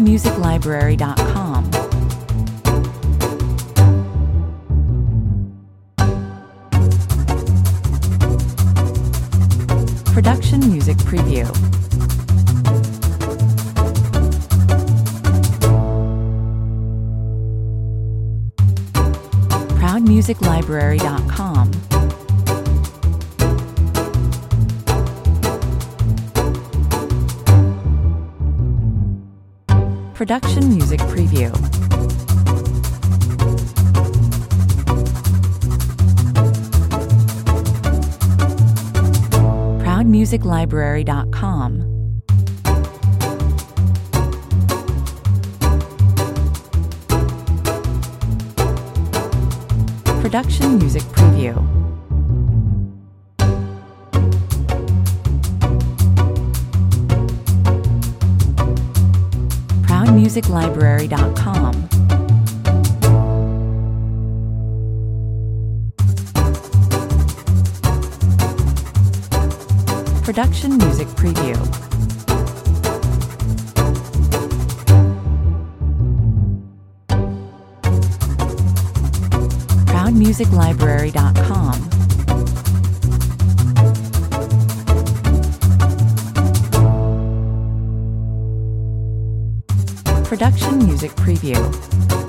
ProudMusicLibrary.com. Production Music Preview. ProudMusicLibrary.com. Production Music Preview. ProudMusicLibrary.com. Production Music Preview. ProudMusicLibrary.com. Production Music Preview. ProudMusicLibrary.com. Production Music Preview.